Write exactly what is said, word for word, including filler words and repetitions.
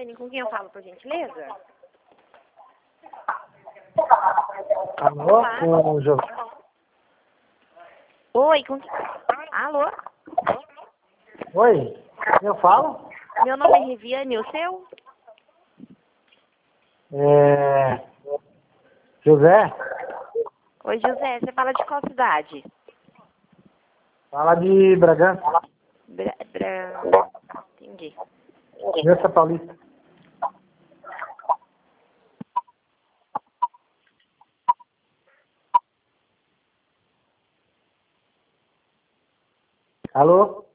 Regiane, com quem eu falo, por gentileza? Alô, Olá. com o José. Oi, com quem? Alô? Oi, eu falo? Meu nome é Regiane, o seu? É... José, Oi, José, você fala de qual cidade? fala de Bragança, Bra... Bra... Entendi. Bragança Paulista. Alô?